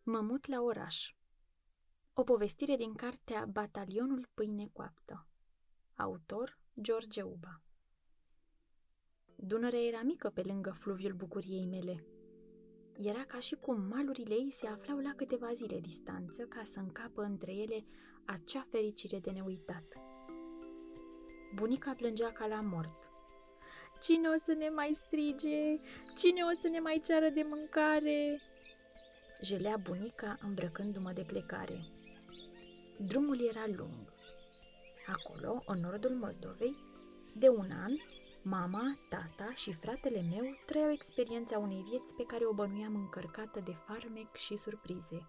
Mă mut la oraș. O povestire din cartea Batalionul Pâine Coaptă. Autor George Uba. Dunărea era mică pe lângă fluviul bucuriei mele. Era ca și cum malurile ei se aflau la câteva zile distanță ca să încapă între ele acea fericire de neuitat. Bunica plângea ca la mort. Cine o să ne mai strige? Cine o să ne mai ceară de mâncare? Jelea bunica îmbrăcându-mă de plecare. Drumul era lung. Acolo, în nordul Moldovei, de un an, mama, tata și fratele meu trăiau experiența unei vieți pe care o bănuiam încărcată de farmec și surprize.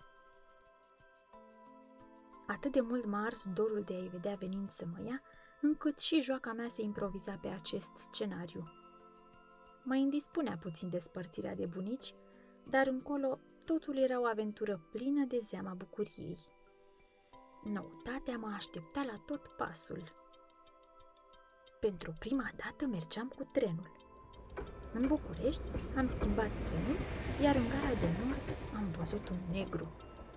Atât de mult m-a ars dorul de a-i vedea venind să mă ia, încât și joaca mea se improviza pe acest scenariu. Mă indispunea puțin despărțirea de bunici, dar încolo totul era o aventură plină de zeama bucuriei. Noutatea mă aștepta la tot pasul. Pentru prima dată mergeam cu trenul. În București am schimbat trenul, iar în gara de nord am văzut un negru.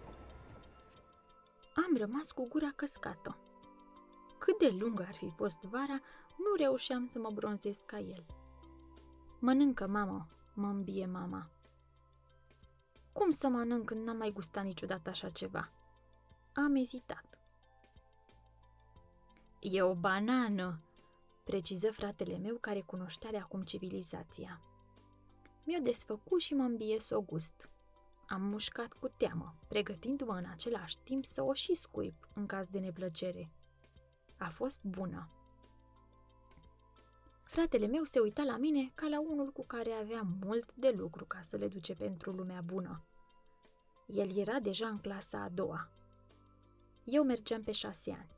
Am rămas cu gura căscată. Cât de lungă ar fi fost vara, nu reușeam să mă bronzez ca el. Mănâncă, mamă, mă îmbie mama. Cum să mănânc când n-am mai gustat niciodată așa ceva? Am ezitat. E o banană, preciză fratele meu care cunoștea de acum civilizația. Mi-o desfăcu și mă îmbie să o gust. Am mușcat cu teamă, pregătindu-mă în același timp să o și scuip în caz de neplăcere. A fost bună. Fratele meu se uita la mine ca la unul cu care avea mult de lucru ca să le duce pentru lumea bună. El era deja în clasa a doua. Eu mergeam pe 6 ani.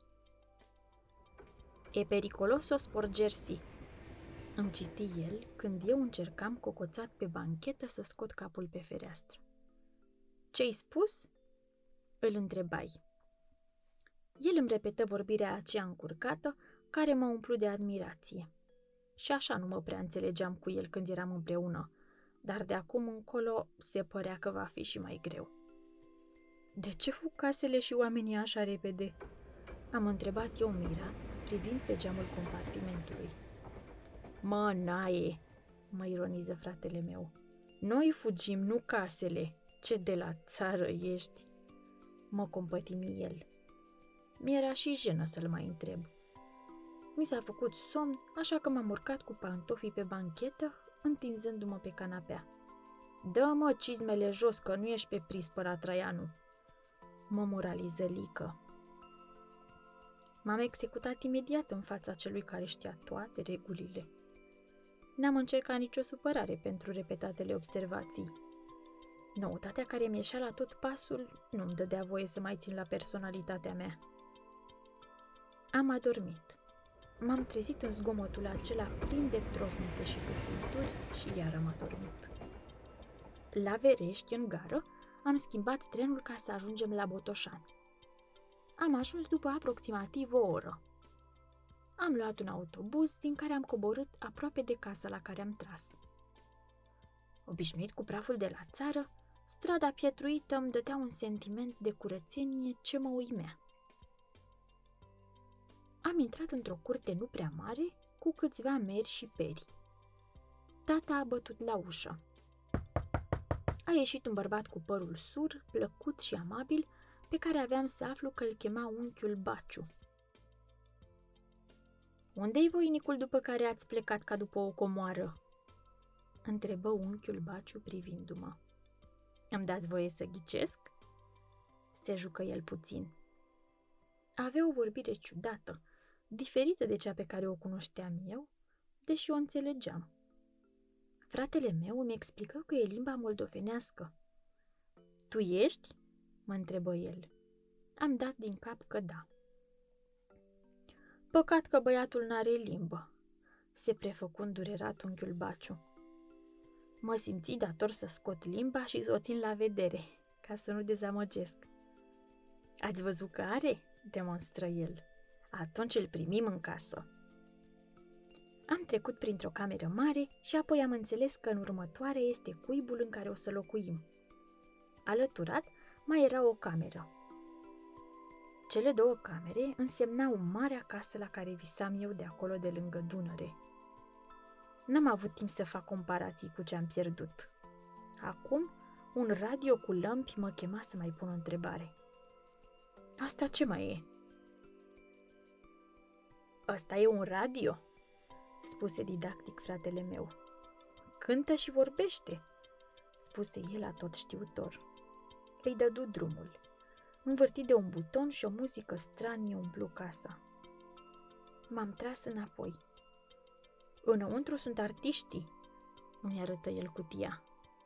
E periculos o sporgersi, îmi citi el când eu încercam cocoțat pe banchetă să scot capul pe fereastră. Ce-ai spus? Îl întrebai. El îmi repetă vorbirea aceea încurcată, care mă umplu de admirație. Și așa nu mă prea înțelegeam cu el când eram împreună, dar de acum încolo se părea că va fi și mai greu. De ce fug casele și oamenii așa repede? Am întrebat eu mirat, privind pe geamul compartimentului. Mă, naie, mă ironiză fratele meu. Noi fugim, nu casele. Ce de la țară ești? Mă compătimi el. Mi-era și jenă să-l mai întreb. Mi s-a făcut somn, așa că m-am urcat cu pantofii pe banchetă, întinzându-mă pe canapea. Dă-mă cizmele jos, că nu ești pe prispăra Traianu, mă moraliză Lică. M-am executat imediat în fața celui care știa toate regulile. N-am încercat nicio supărare pentru repetatele observații. Noutatea care mi ieșea la tot pasul nu-mi dădea voie să mai țin la personalitatea mea. Am adormit. M-am trezit în zgomotul acela plin de trosnete și pufuituri și iar am adormit. La Verești, în gară, am schimbat trenul ca să ajungem la Botoșani. Am ajuns după aproximativ o oră. Am luat un autobuz din care am coborât aproape de casa la care am tras. Obișnuit cu praful de la țară, strada pietruită îmi dădea un sentiment de curățenie ce mă uimea. Am intrat într-o curte nu prea mare, cu câțiva meri și peri. Tata a bătut la ușă. A ieșit un bărbat cu părul sur, plăcut și amabil, pe care aveam să aflu că îl chema unchiul Baciu. Unde-i voinicul după care ați plecat ca după o comoară? Întrebă unchiul Baciu privindu-mă. Îmi dați voie să ghicesc? Se jucă el puțin. Avea o vorbire ciudată, diferită de cea pe care o cunoșteam eu, deși o înțelegeam. Fratele meu îmi explică că e limba moldovenească. Tu ești? Mă întrebă el. Am dat din cap că da. Păcat că băiatul n-are limbă, se prefăcu îndurerat unchiul Baciu. Mă simți dator să scot limba și să o țin la vedere, ca să nu dezamăgesc. Ați văzut că are? Demonstră el. Atunci îl primim în casă. Am trecut printr-o cameră mare și apoi am înțeles că în următoarea este cuibul în care o să locuim. Alăturat, mai era o cameră. Cele 2 camere însemnau marea casă la care visam eu de acolo de lângă Dunăre. N-am avut timp să fac comparații cu ce am pierdut. Acum, un radio cu lămpi mă chema să mai pun o întrebare. Asta ce mai e? Ăsta e un radio, spuse didactic fratele meu. Cântă și vorbește, spuse el atot știutor. Îi dădu drumul. Învârti de un buton și o muzică stranie umplu casa. M-am tras înapoi. Înăuntru sunt artiștii, îmi arătă el cutia.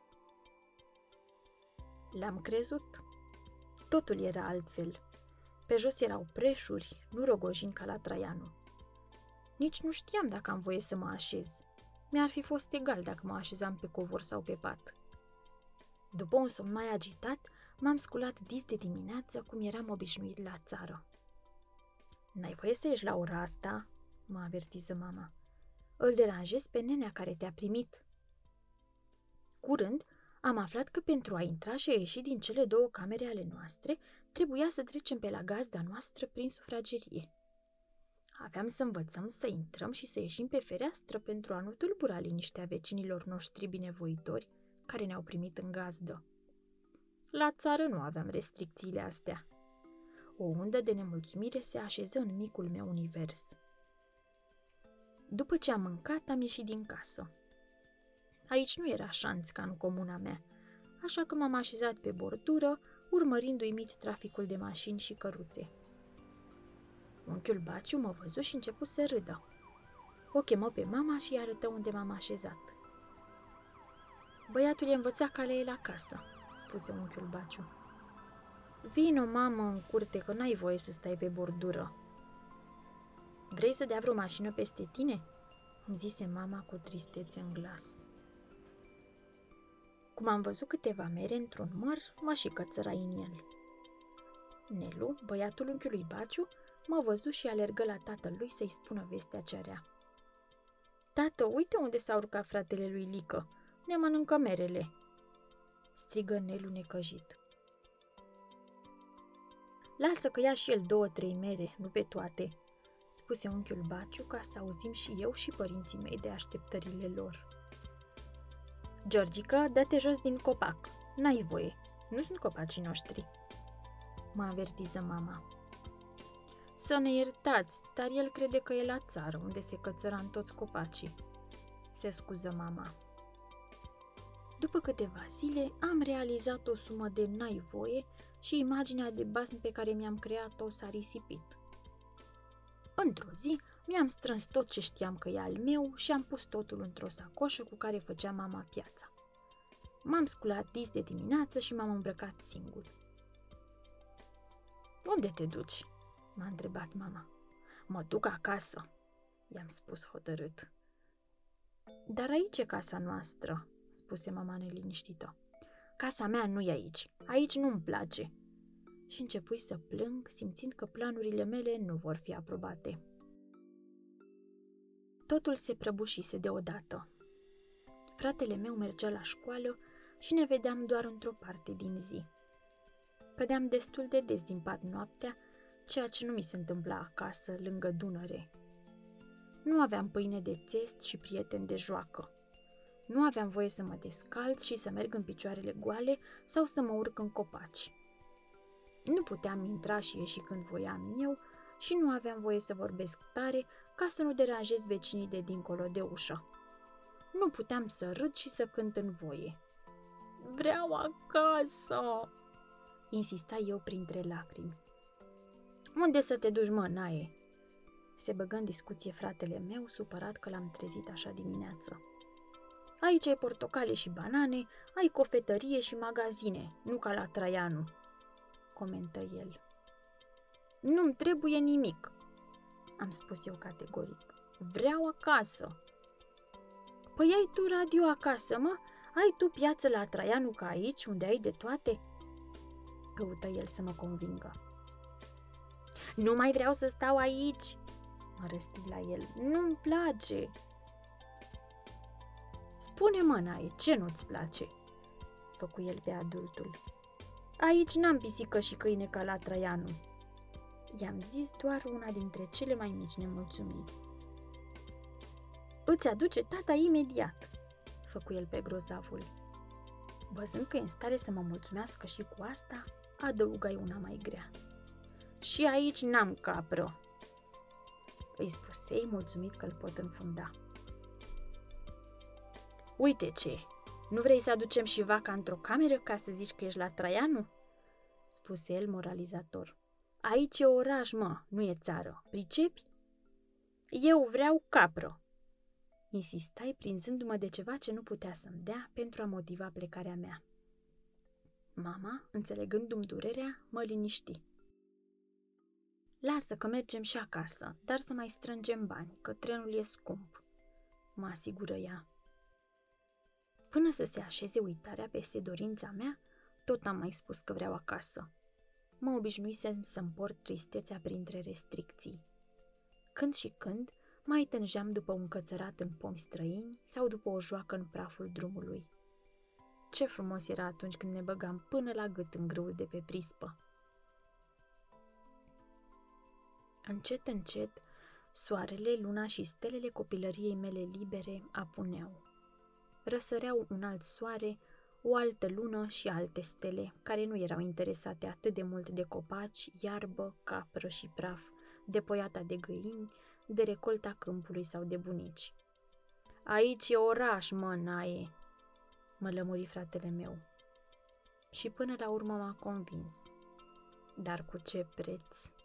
L-am crezut. Totul era altfel. Pe jos erau preșuri, nu rogojini ca la Traianu. Nici nu știam dacă am voie să mă așez. Mi-ar fi fost egal dacă mă așezam pe covor sau pe pat. După un somn mai agitat, m-am sculat dis de dimineață cum eram obișnuit la țară. N-ai voie să ieși la ora asta?" mă avertiză mama. Îl deranjez pe nenea care te-a primit." Curând, am aflat că pentru a intra și a ieși din cele 2 camere ale noastre, trebuia să trecem pe la gazda noastră prin sufragerie. Aveam să învățăm să intrăm și să ieșim pe fereastră pentru a nu tulbura liniștea vecinilor noștri binevoitori care ne-au primit în gazdă. La țară nu aveam restricțiile astea. O undă de nemulțumire se așeză în micul meu univers. După ce am mâncat, am ieșit din casă. Aici nu era șanț ca în comuna mea, așa că m-am așezat pe bordură, urmărind uimit traficul de mașini și căruțe. Unchiul Baciu mă văzu și început să râdă. O chemă pe mama și îi arătă unde m-am așezat. Băiatul e învățat calea ei la casă, spuse unchiul Baciu. Vino, mamă, în curte, că n-ai voie să stai pe bordură. Vrei să dea vreo mașină peste tine? Îmi zise mama cu tristețe în glas. Cum am văzut câteva mere într-un măr, mă și cățărai în el. Nelu, băiatul unchiului Baciu, mă văzu și alergă la tatălui să-i spună vestea cea rea. Tată, uite unde s-a urcat fratele lui Lică, ne mănâncă merele, strigă Nelu necăjit. Lasă că ia și el 2-3 mere, nu pe toate, spuse unchiul Baciu ca să auzim și eu și părinții mei de așteptările lor. Georgica, dă-te jos din copac, n-ai voie, nu sunt copacii noștri, mă avertiză mama. Să ne iertați, dar el crede că e la țară, unde se cățăra în toți copacii, se scuză mama. După câteva zile, am realizat o sumă de n-ai voie și imaginea de basm pe care mi-am creat-o s-a risipit. Într-o zi, mi-am strâns tot ce știam că e al meu și am pus totul într-o sacoșă cu care făcea mama piața. M-am sculat dis de dimineață și m-am îmbrăcat singur. Unde te duci? M-a întrebat mama. Mă duc acasă, i-am spus hotărât. Dar aici e casa noastră, spuse mama neliniștită. Casa mea nu e aici, aici nu-mi place. Și începui să plâng, simțind că planurile mele nu vor fi aprobate. Totul se prăbușise deodată. Fratele meu mergea la școală și ne vedeam doar într-o parte din zi. Cădeam destul de des din pat noaptea, ceea ce nu mi se întâmpla acasă, lângă Dunăre. Nu aveam pâine de țest și prieteni de joacă. Nu aveam voie să mă descalț și să merg în picioarele goale sau să mă urc în copaci. Nu puteam intra și ieși când voiam eu și nu aveam voie să vorbesc tare ca să nu deranjez vecinii de dincolo de ușă. Nu puteam să râd și să cânt în voie. Vreau acasă, insista eu printre lacrimi. Unde să te duci, mă, naie? Se băgă în discuție fratele meu, supărat că l-am trezit așa dimineață. Aici ai portocale și banane, ai cofetărie și magazine, nu ca la Traianu, comentă el. Nu-mi trebuie nimic, am spus eu categoric. Vreau acasă. Păi ai tu radio acasă, mă? Ai tu piață la Traianu ca aici, unde ai de toate? Căută el să mă convingă. Nu mai vreau să stau aici, mă răsti la el. Nu-mi place. Spune, mă, naie, ce nu-ți place? Făcu el pe adultul. Aici n-am pisică și câine ca la Traianu. I-am zis doar una dintre cele mai mici nemulțumiri. Îți aduce tata imediat, făcu el pe grozavul. Văzând că e în stare să mă mulțumească și cu asta, adăugai una mai grea. Și aici n-am capră, îi spusei, mulțumit că îl pot înfunda. Uite ce, nu vrei să aducem și vaca într-o cameră ca să zici că ești la Traianu? Spuse el moralizator. Aici e oraș, mă, nu e țară, pricepi? Eu vreau capră, insistai, prinzându-mă de ceva ce nu putea să-mi dea pentru a motiva plecarea mea. Mama, înțelegându-mi durerea, mă liniști. Lasă că mergem și acasă, dar să mai strângem bani, că trenul e scump, mă asigură ea. Până să se așeze uitarea peste dorința mea, tot am mai spus că vreau acasă. Mă obișnuisem să-mi port tristețea printre restricții. Când și când, mai tângeam după un cățărat în pomi străini sau după o joacă în praful drumului. Ce frumos era atunci când ne băgam până la gât în grâul de pe prispă. Încet, încet, soarele, luna și stelele copilăriei mele libere apuneau. Răsăreau un alt soare, o altă lună și alte stele, care nu erau interesate atât de mult de copaci, iarbă, capră și praf, de poiata de găini, de recolta câmpului sau de bunici. Aici e oraș, mă, naie, mă lămuri fratele meu. Și până la urmă m-a convins. Dar cu ce preț?